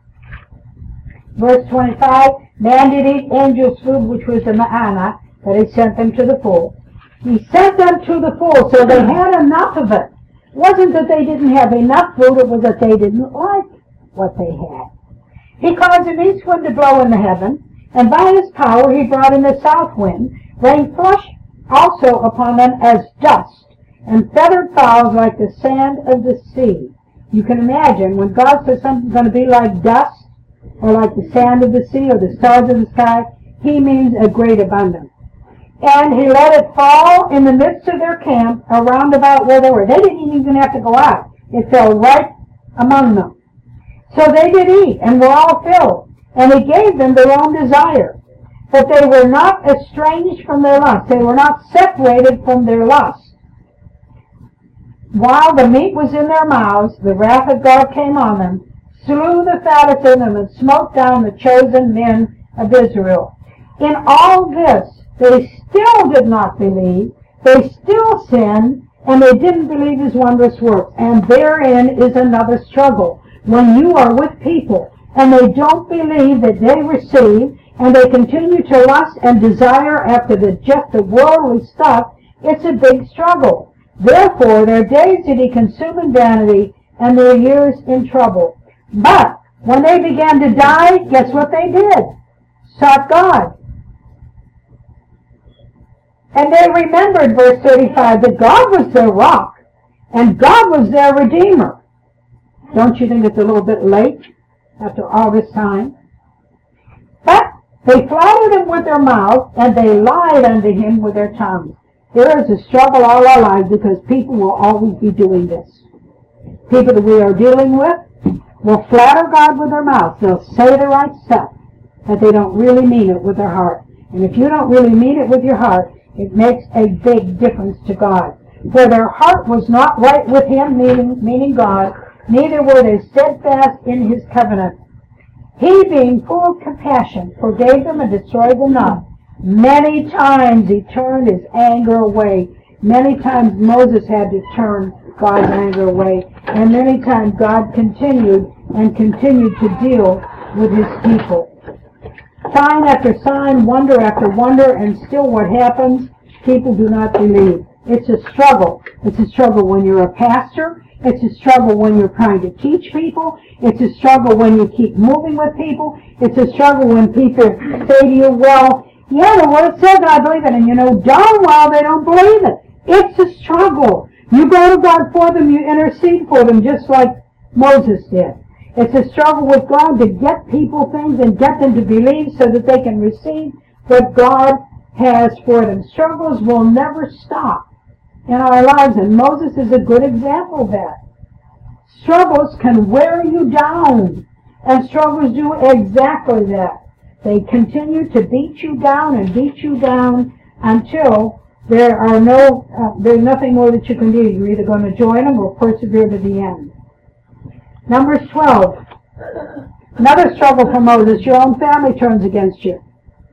Verse 25, man did eat angels' food, which was the manna, that he sent them to the full. He sent them to the full, so they had enough of it. It wasn't that they didn't have enough food, it was that they didn't like what they had. He caused an east wind to blow in the heaven, and by his power he brought in the south wind, rained flesh also upon them as dust, and feathered fowls like the sand of the sea. You can imagine, when God says something's going to be like dust, or like the sand of the sea, or the stars of the sky, he means a great abundance. And he let it fall in the midst of their camp, around about where they were. They didn't even have to go out. It fell right among them. So they did eat, and were all filled. And he gave them their own desire. But they were not estranged from their lust. They were not separated from their lust. While the meat was in their mouths, the wrath of God came on them, slew the fattest in them, and smote down the chosen men of Israel. In all this, they still did not believe, they still sinned, and they didn't believe his wondrous works. And therein is another struggle. When you are with people, and they don't believe that they receive, and they continue to lust and desire after just the worldly stuff, it's a big struggle. Therefore, their days did he consume in vanity, and their years in trouble. But when they began to die, guess what they did? Sought God. And they remembered, verse 35, that God was their rock, and God was their redeemer. Don't you think it's a little bit late after all this time? But they flattered him with their mouth, and they lied unto him with their tongues. There is a struggle all our lives, because people will always be doing this. People that we are dealing with will flatter God with their mouth. They'll say the right stuff, but they don't really mean it with their heart. And if you don't really mean it with your heart, it makes a big difference to God. For their heart was not right with him, meaning God, neither were they steadfast in his covenant. He, being full of compassion, forgave them and destroyed them not. Many times he turned his anger away. Many times Moses had to turn God's anger away. And many times God continued to deal with his people. Sign after sign, wonder after wonder, and still what happens? People do not believe. It's a struggle. It's a struggle when you're a pastor. It's a struggle when you're trying to teach people. It's a struggle when you keep moving with people. It's a struggle when people say to you, well, yeah, the Word says that I believe it, and you know darn well they don't believe it. It's a struggle. You go to God for them, you intercede for them, just like Moses did. It's a struggle with God to get people things and get them to believe so that they can receive what God has for them. Struggles will never stop in our lives, and Moses is a good example of that. Struggles can wear you down, and struggles do exactly that. They continue to beat you down until there's nothing more that you can do. You're either going to join them or persevere to the end. Numbers 12. Another struggle for Moses. Your own family turns against you.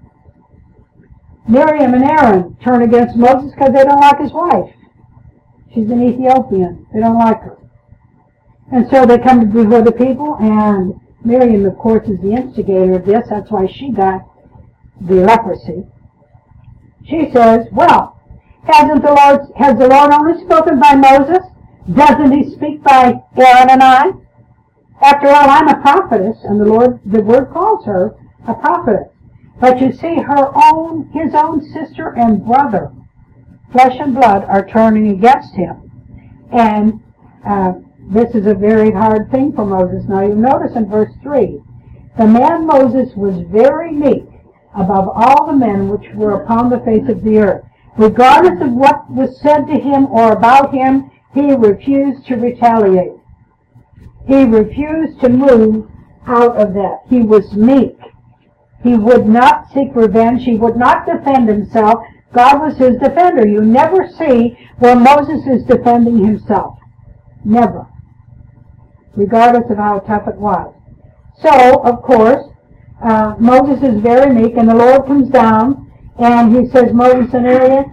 Miriam and Aaron turn against Moses because they don't like his wife. She's an Ethiopian. They don't like her. And so they come before the people, and Miriam, of course, is the instigator of this. That's why she got the leprosy. She says, well, has the Lord only spoken by Moses? Doesn't he speak by Aaron and I? After all, I'm a prophetess, and the word calls her a prophetess. But you see, his own sister and brother, flesh and blood, are turning against him. And this is a very hard thing for Moses. Now you notice in verse 3, the man Moses was very meek above all the men which were upon the face of the earth. Regardless of what was said to him or about him, he refused to retaliate. He refused to move out of that. He was meek. He would not seek revenge. He would not defend himself. God was his defender. You never see where Moses is defending himself. Never. Regardless of how tough it was. So, of course, Moses is very meek, and the Lord comes down, and he says, Aaron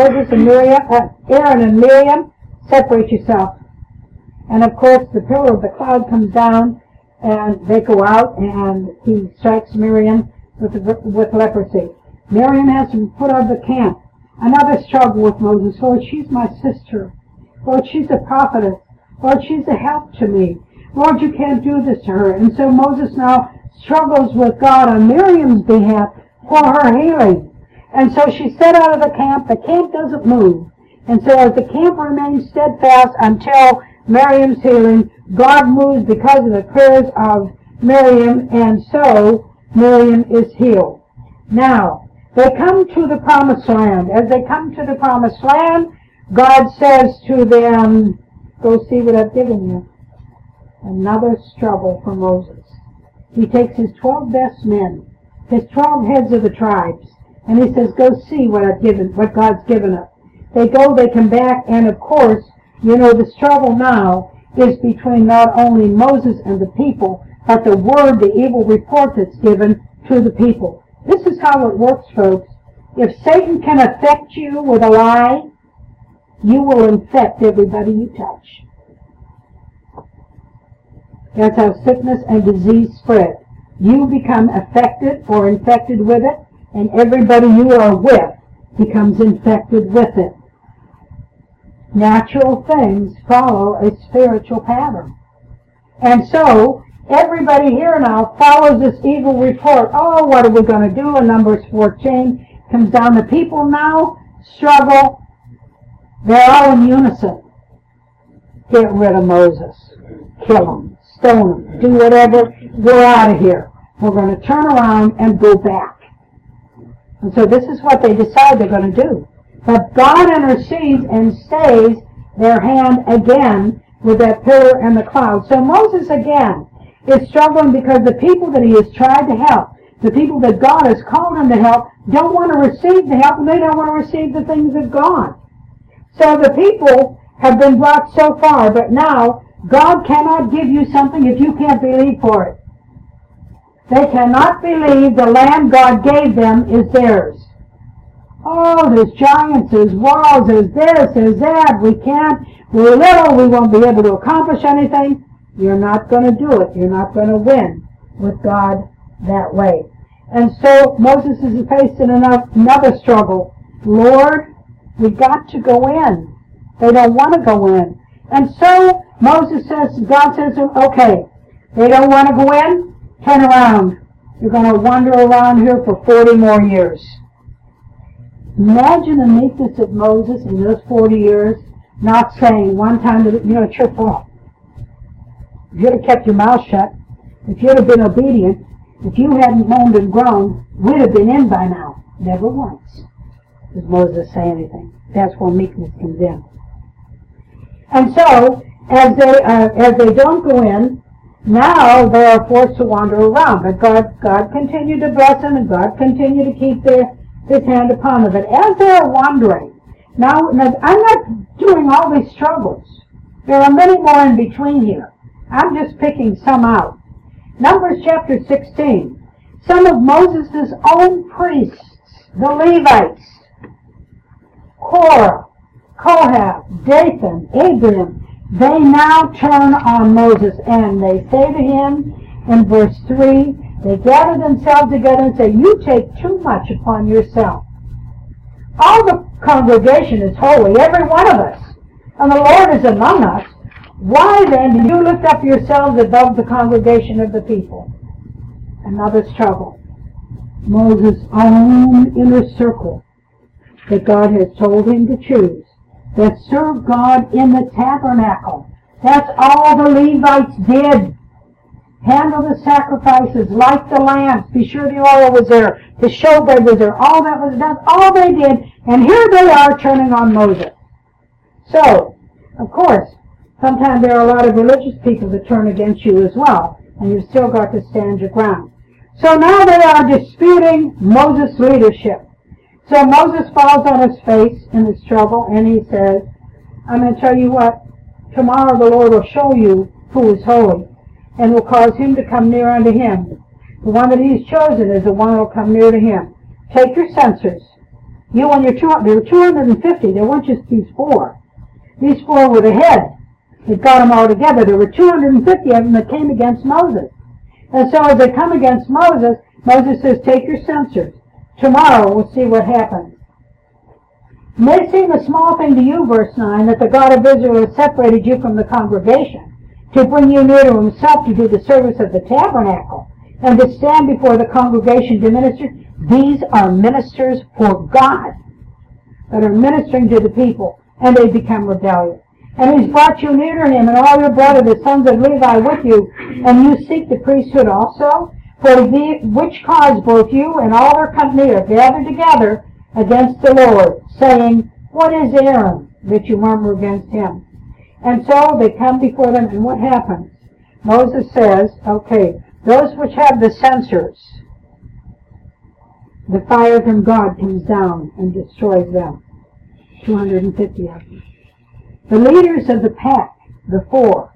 and Miriam, separate yourself. And of course, the pillar of the cloud comes down, and they go out, and he strikes Miriam with leprosy. Miriam has to be put out of the camp. Another struggle with Moses. Lord, she's my sister. Lord, she's a prophetess. Lord, she's a help to me. Lord, you can't do this to her. And so Moses now struggles with God on Miriam's behalf for her healing. And so she's set out of the camp. The camp doesn't move. And so as the camp remains steadfast until Miriam's healing, God moves because of the prayers of Miriam, and so Miriam is healed. Now, they come to the promised land. As they come to the promised land, God says to them, go see what I've given you. Another struggle for Moses. He takes his 12 best men, his 12 heads of the tribes, and he says, go see what God's given us. They go, they come back, and of course, the struggle now is between not only Moses and the people, but the evil report that's given to the people. This is how it works, folks. If Satan can affect you with a lie, you will infect everybody you touch. That's how sickness and disease spread. You become affected or infected with it, and everybody you are with becomes infected with it. Natural things follow a spiritual pattern. And so, everybody here now follows this evil report. Oh, what are we going to do? In Numbers 14 comes down. The people now struggle. They're all in unison. Get rid of Moses. Kill him. Stone him. Do whatever. We're out of here. We're going to turn around and go back. And so this is what they decide they're going to do. But God intercedes and stays their hand again with that pillar and the cloud. So Moses again is struggling because the people that he has tried to help, the people that God has called him to help, don't want to receive the help, and they don't want to receive the things of God. So the people have been brought so far, but now God cannot give you something if you can't believe for it. They cannot believe the land God gave them is theirs. Oh, there's giants, there's walls, there's this, there's that. We're little, we won't be able to accomplish anything. You're not going to do it. You're not going to win with God that way. And so Moses is facing another struggle. Lord, we got to go in. They don't want to go in. And so God says to him, okay, they don't want to go in, turn around. You're going to wander around here for 40 more years. Imagine the meekness of Moses in those 40 years, not saying one time that, it's your fault. If you'd have kept your mouth shut, if you'd have been obedient, if you hadn't moaned and groaned, we'd have been in by now. Never once does Moses say anything. That's where meekness comes in. And so, as they don't go in, now they are forced to wander around. But God continued to bless them, and God continued to keep his hand upon them. But as they are wandering, now I'm not doing all these struggles. There are many more in between here. I'm just picking some out. Numbers chapter 16. Some of Moses' own priests, the Levites, Korah, Kohath, Dathan, Abiram, they now turn on Moses and they say to him in verse 3, they gather themselves together and say, you take too much upon yourself. All the congregation is holy, every one of us, and the Lord is among us. Why then do you lift up yourselves above the congregation of the people? Another struggle. Moses' own inner circle that God has told him to choose, that serve God in the tabernacle. That's all the Levites did. Handle the sacrifices, light the lamps, be sure the oil was there, the showbread was there, all that was done, all they did, and here they are turning on Moses. So, of course, sometimes there are a lot of religious people that turn against you as well, and you've still got to stand your ground. So now they are disputing Moses' leadership. So Moses falls on his face in the struggle, and he says, I'm going to tell you what, tomorrow the Lord will show you who is holy, and will cause him to come near unto him. The one that he's chosen is the one that will come near to him. Take your censers. You and your 200, there were 250, there weren't just these four. These four were the head that got them all together. There were 250 of them that came against Moses. And so as they come against Moses, Moses says, take your censers. Tomorrow we'll see what happens. It may seem a small thing to you, verse 9, that the God of Israel has separated you from the congregation to bring you near to himself to do the service of the tabernacle and to stand before the congregation to minister. These are ministers for God that are ministering to the people, and they become rebellious. And he's brought you near to him, and all your brothers, the sons of Levi, with you, and you seek the priesthood also, for which cause both you and all their company are gathered together against the Lord, saying, what is Aaron, that you murmur against him? And so they come before them, and what happens? Moses says, okay, those which have the censers, the fire from God comes down and destroys them. 250 of them. The leaders of the pack, the four,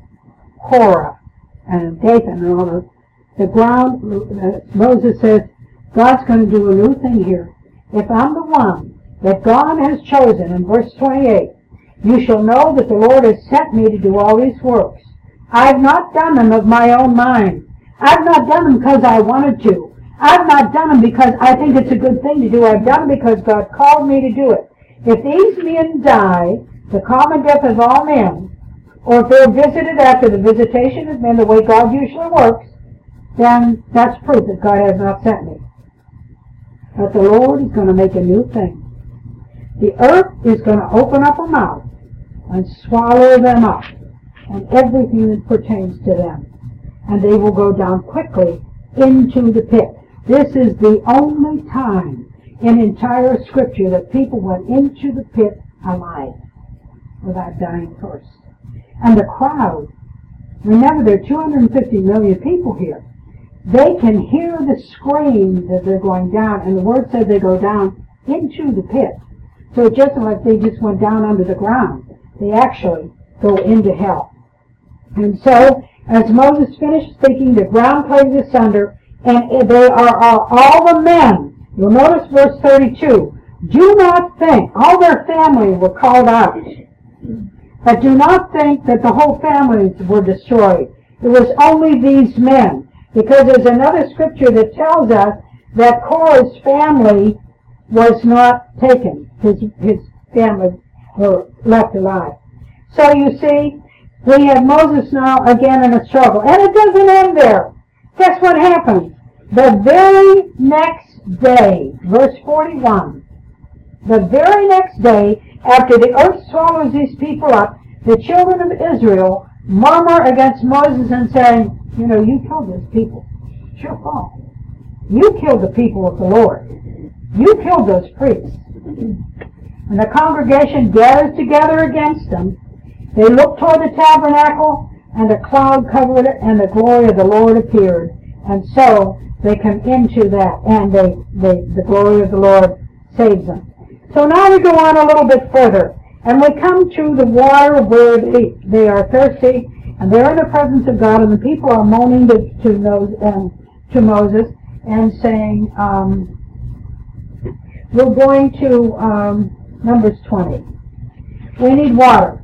Korah and Dathan and all the ground, Moses says, God's going to do a new thing here. If I'm the one that God has chosen, in verse 28, you shall know that the Lord has sent me to do all these works. I have not done them of my own mind. I've not done them because I wanted to. I've not done them because I think it's a good thing to do. I've done them because God called me to do it. If these men die the common death of all men, or if they're visited after the visitation of men, the way God usually works, then that's proof that God has not sent me. But the Lord is going to make a new thing. The earth is going to open up her mouth and swallow them up and everything that pertains to them. And they will go down quickly into the pit. This is the only time in entire Scripture that people went into the pit alive without dying first. And the crowd, remember there are 250 million people here. They can hear the screams as they're going down, and the Word says they go down into the pit. So it isn't like they just went down under the ground. They actually go into hell. And so, as Moses finished speaking, the ground cleaves asunder, and they are all the men. You'll notice verse 32. Do not think, all their family were called out, but do not think that the whole families were destroyed. It was only these men. Because there's another scripture that tells us that Korah's family was not taken. His family were left alive. So you see, we have Moses now again in a struggle. And it doesn't end there. Guess what happens? The very next day, verse 41, the very next day, after the earth swallows these people up, the children of Israel murmur against Moses and saying, you know, you killed those people. It's your fault. You killed the people of the Lord. You killed those priests. And the congregation gathers together against them. They looked toward the tabernacle, and a cloud covered it, and the glory of the Lord appeared. And so they come into that, and the glory of the Lord saves them. So now we go on a little bit further, and we come to the water where they are thirsty, and they're in the presence of God, and the people are moaning to Moses and saying, we're going to Numbers 20. We need water.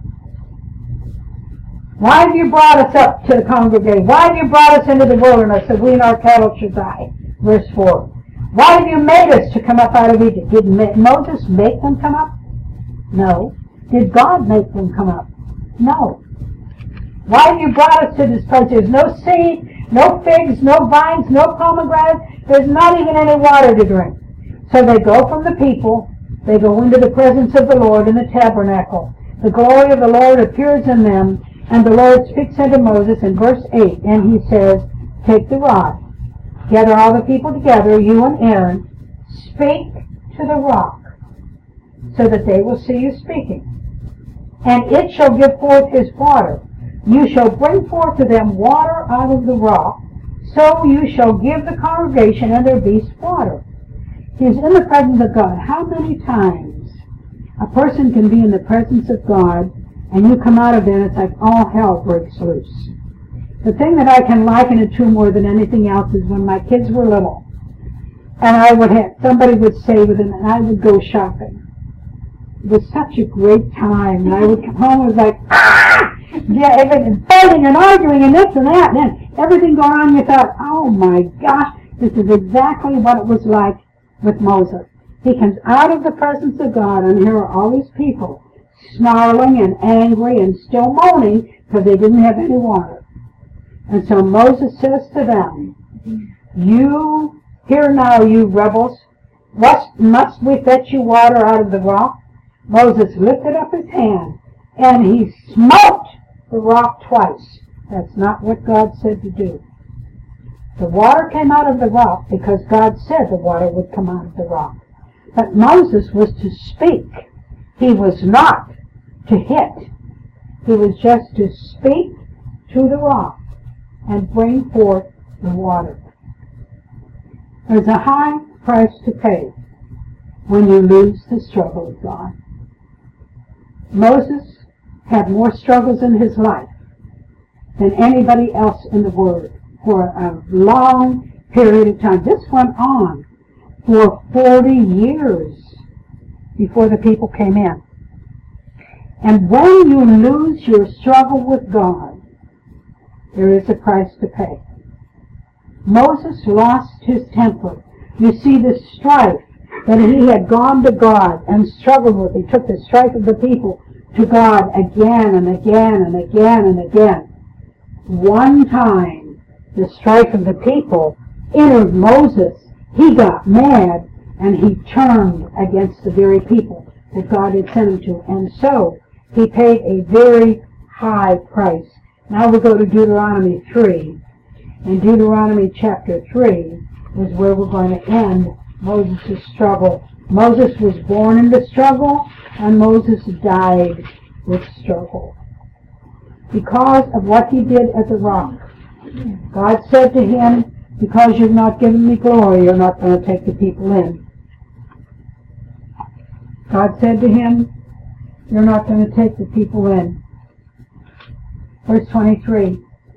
Why have you brought us up to the congregation? Why have you brought us into the wilderness that we and our cattle should die? Verse 4. Why have you made us to come up out of Egypt? Did Moses make them come up? No. Did God make them come up? No. Why have you brought us to this place? There's no seed, no figs, no vines, no pomegranate. There's not even any water to drink. So they go from the people. They go into the presence of the Lord in the tabernacle. The glory of the Lord appears in them. And the Lord speaks unto Moses in verse 8, and he says, take the rod, gather all the people together, you and Aaron, speak to the rock, so that they will see you speaking. And it shall give forth his water. You shall bring forth to them water out of the rock, so you shall give the congregation and their beasts water. He is in the presence of God. How many times a person can be in the presence of God, and you come out of there and it's like all hell breaks loose. The thing that I can liken it to more than anything else is when my kids were little, and somebody would stay with them, and I would go shopping. It was such a great time, and I would come home and it was like, yeah, everything, fighting and arguing and this and that, and then everything going on. You thought, oh my gosh, this is exactly what it was like with Moses. He comes out of the presence of God, and here are all these people snarling and angry and still moaning because they didn't have any water. And so Moses says to them, you, hear now, you rebels, must we fetch you water out of the rock? Moses lifted up his hand, and he smote the rock twice. That's not what God said to do. The water came out of the rock because God said the water would come out of the rock. But Moses was to speak. He was not to hit. He was just to speak to the rock and bring forth the water. There's a high price to pay when you lose the struggle of God. Moses had more struggles in his life than anybody else in the Word for a long period of time. This went on for 40 years before the people came in. And when you lose your struggle with God, there is a price to pay. Moses lost his temper. You see the strife that he had gone to God and struggled with. He took the strife of the people to God again and again and again and again. One time, the strife of the people entered Moses. He got mad, and he turned against the very people that God had sent him to. And so, he paid a very high price. Now we go to Deuteronomy 3. And Deuteronomy chapter 3 is where we're going to end Moses' struggle. Moses was born into struggle, and Moses died with struggle. Because of what he did at the rock. God said to him, because you've not given me glory, you're not going to take the people in. God said to him, you're not going to take the people in. Verse 23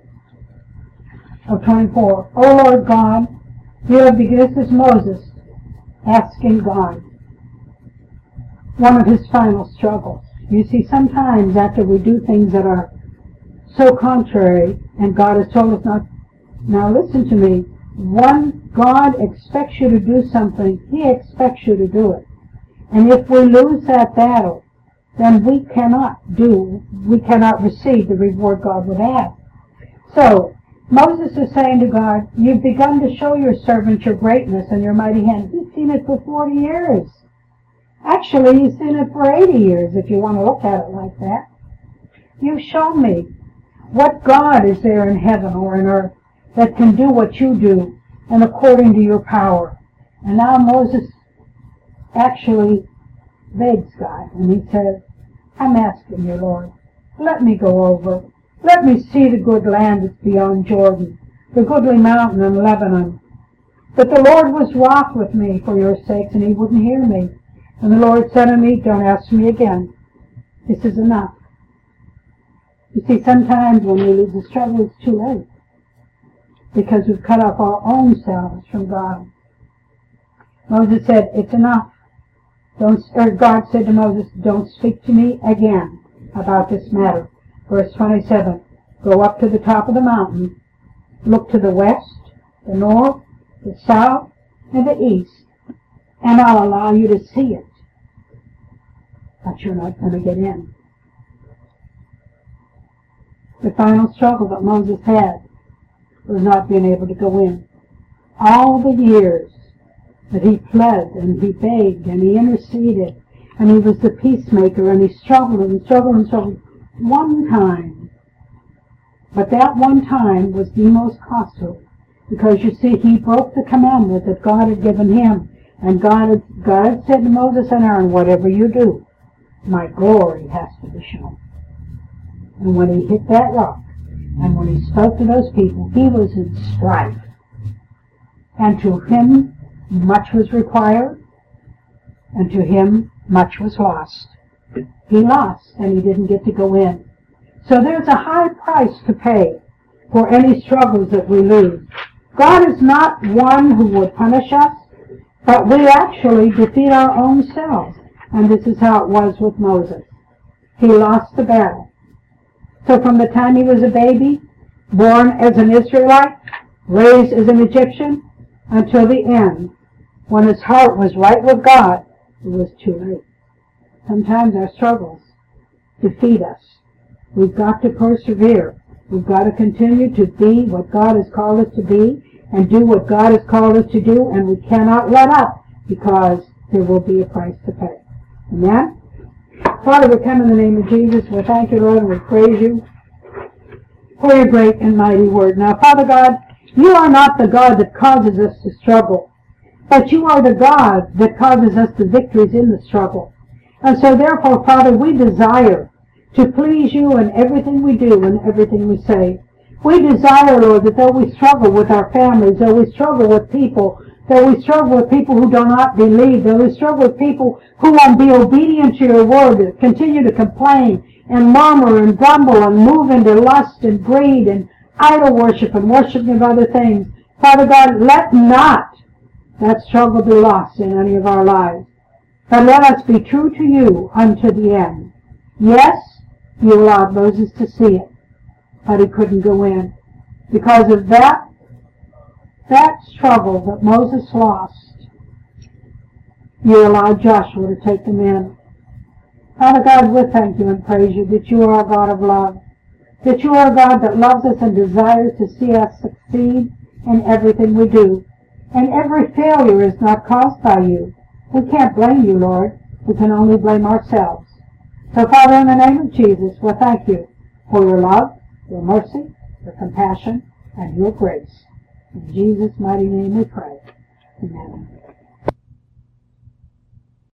of 24. O Lord God, you have begun, this is Moses asking God, one of his final struggles. You see, sometimes after we do things that are so contrary, and God has told us not, now listen to me, when God expects you to do something, he expects you to do it. And if we lose that battle, then we cannot receive the reward God would have. So, Moses is saying to God, you've begun to show your servant your greatness and your mighty hand. He's seen it for 40 years. Actually, he's seen it for 80 years, if you want to look at it like that. You've shown me what God is there in heaven or in earth that can do what you do and according to your power. And now Moses actually begs God, and he says, I'm asking you, Lord, let me go over. Let me see the good land that's beyond Jordan. the goodly mountain in Lebanon. But the Lord was wroth with me for your sakes, and he wouldn't hear me. And the Lord said to me, don't ask me again. This is enough. You see, sometimes when we leave the struggle, it's too late, because we've cut off our own selves from God. Moses said, it's enough. God said to Moses, don't speak to me again about this matter. Verse 27, go up to the top of the mountain, look to the west, the north, the south, and the east, and I'll allow you to see it. But you're not going to get in. The final struggle that Moses had was not being able to go in. All the years that he pled and he begged and he interceded and he was the peacemaker and he struggled and struggled and struggled one time. But that one time was the most costly, because you see, he broke the commandment that God had given him. And God had said to Moses and Aaron, whatever you do, my glory has to be shown. And when he hit that rock, and when he spoke to those people, he was in strife. And to him much was required, and to him much was lost. He lost, and he didn't get to go in. So there's a high price to pay for any struggles that we lose. God is not one who would punish us, but we actually defeat our own selves. And this is how it was with Moses. He lost the battle. So from the time he was a baby, born as an Israelite, raised as an Egyptian, until the end, when his heart was right with God, it was too late. Sometimes our struggles defeat us. We've got to persevere. We've got to continue to be what God has called us to be and do what God has called us to do, and we cannot let up, because there will be a price to pay. Amen? Father, we come in the name of Jesus. We thank you, Lord, and we praise you for your great and mighty word. Now, Father God, you are not the God that causes us to struggle, but you are the God that causes us the victories in the struggle. And so, therefore, Father, we desire to please you in everything we do and everything we say. We desire, Lord, that though we struggle with our families, though we struggle with people, though we struggle with people who do not believe, though we struggle with people who won't be obedient to your word, that continue to complain and murmur and grumble and move into lust and greed and idol worship and worshiping of other things. Father God, let not that struggle be lost in any of our lives, but let us be true to you unto the end. Yes, you allowed Moses to see it, but he couldn't go in. Because of that struggle that Moses lost, you allowed Joshua to take them in. Father God, we thank you and praise you that you are a God of love, that you are a God that loves us and desires to see us succeed in everything we do. And every failure is not caused by you. We can't blame you, Lord. We can only blame ourselves. So, Father, in the name of Jesus, we thank you for your love, your mercy, your compassion, and your grace. In Jesus' mighty name we pray. Amen.